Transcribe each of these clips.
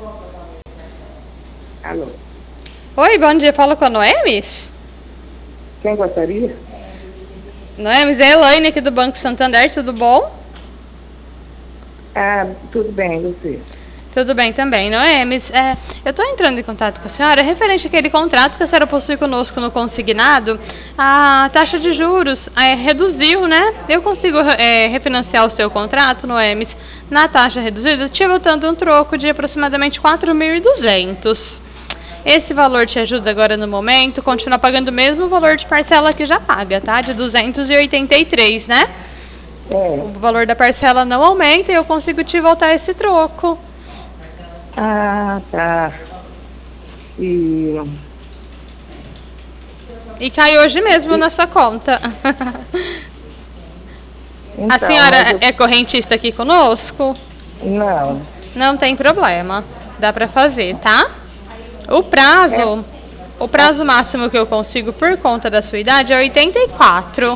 Alô? Oi, bom dia. Falo com a Noemis? Quem gostaria? Noemis, é a Elaine aqui do Banco Santander, tudo bom? Ah, tudo bem, você? Tudo bem também, Noemis. Eu estou entrando em contato com a senhora referente àquele contrato que a senhora possui conosco no consignado. A taxa de juros reduziu, né? Eu consigo refinanciar o seu contrato, Noemis, na taxa reduzida, te botando um troco de aproximadamente 4.200. Esse valor te ajuda agora no momento, continua pagando o mesmo valor de parcela que já paga, tá? De 283, né? O valor da parcela não aumenta e eu consigo te voltar esse troco. Ah, tá. E cai hoje mesmo na sua conta. então, A senhora é correntista aqui conosco? Não. Não tem problema. Dá pra fazer, tá? O prazo máximo que eu consigo por conta da sua idade é 84. O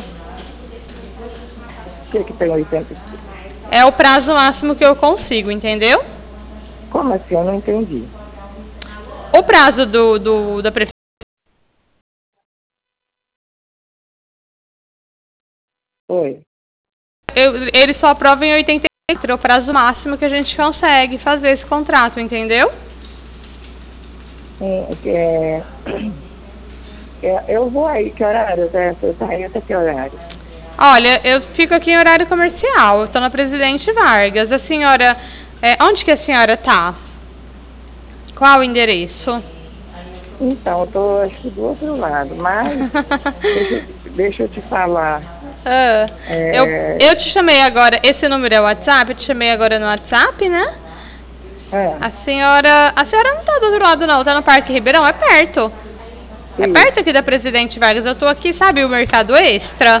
que tem 80? É o prazo máximo que eu consigo, entendeu? Como assim? Eu não entendi. O prazo da prefeitura. Oi. Ele só aprova em 84, é o prazo máximo que a gente consegue fazer esse contrato, entendeu? Eu vou aí, que horário? Você tá aí até que horário? Olha, eu fico aqui em horário comercial, eu tô na Presidente Vargas. A senhora, onde que a senhora tá? Qual o endereço? Então, eu tô acho que do outro lado, mas deixa eu te falar. Eu te chamei agora, esse número é o WhatsApp, eu te chamei agora no WhatsApp, né? A senhora não tá do outro lado não, tá no Parque Ribeirão, é perto. Sim. É perto aqui da Presidente Vargas, eu tô aqui, sabe o Mercado Extra?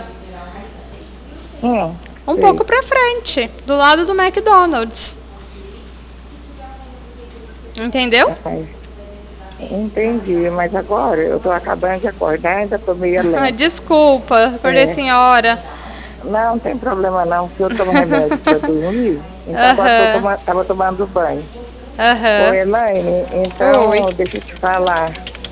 Um pouco pra frente, do lado do McDonald's. Entendeu? Entendi, mas agora eu tô acabando de acordar, ainda tô meio lenta. Desculpa, acordei senhora. Não tem problema não, porque eu tomo remédio pra dormir, então agora eu tava tomando banho. Oi, Elaine, então deixa eu te falar.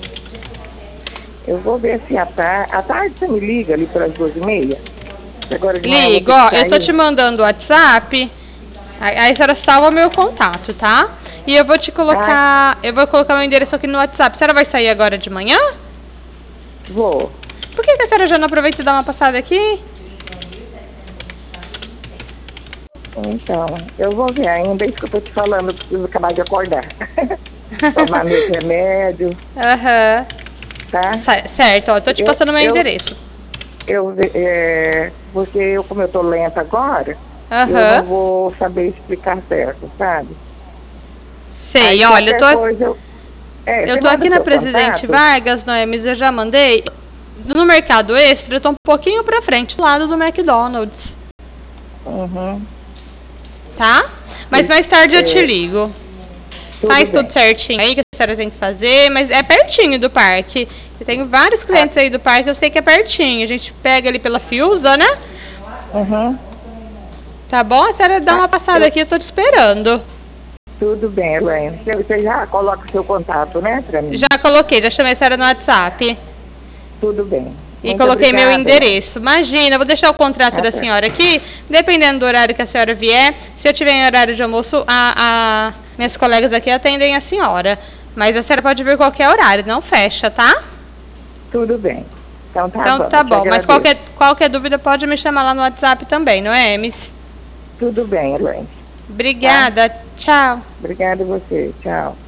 Eu vou ver se à tarde você me liga ali pelas 2h30. Ligo, ó, eu tô te mandando o WhatsApp, aí a senhora salva meu contato, tá? E eu vou te colocar, eu vou colocar meu endereço aqui no WhatsApp. A senhora vai sair agora de manhã? Vou. Por que a senhora já não aproveita e dá uma passada aqui? Então, eu vou ver ainda, é isso que eu tô te falando, eu preciso acabar de acordar. Tomar meu remédio. Tá? Certo, ó, tô te passando meu endereço. Porque como eu tô lenta agora, eu não vou saber explicar certo, sabe? Sei, olha, eu tô aqui na Presidente Vargas, Noemis, eu já mandei. No Mercado Extra, eu tô um pouquinho pra frente, do lado do McDonald's. Tá? Mas mais tarde eu te ligo. Faz tudo certinho aí que a senhora tem que fazer, mas é pertinho do parque. Eu tenho vários clientes aí do parque, eu sei que é pertinho. A gente pega ali pela Fiusa, né? Tá bom? A senhora dá uma passada aqui, eu tô te esperando. Tudo bem, Elaine. Você já coloca o seu contato, né, pra mim? Já coloquei, já chamei a senhora no WhatsApp. Tudo bem. E coloquei meu endereço. Imagina, eu vou deixar o contrato da senhora aqui, dependendo do horário que a senhora vier. Se eu tiver em horário de almoço, minhas colegas aqui atendem a senhora. Mas a senhora pode vir qualquer horário, não fecha, tá? Tudo bem. Então tá bom. Mas qualquer dúvida pode me chamar lá no WhatsApp também, não é, Emis? Tudo bem, Elaine. Obrigada, tchau. Obrigada a você, tchau.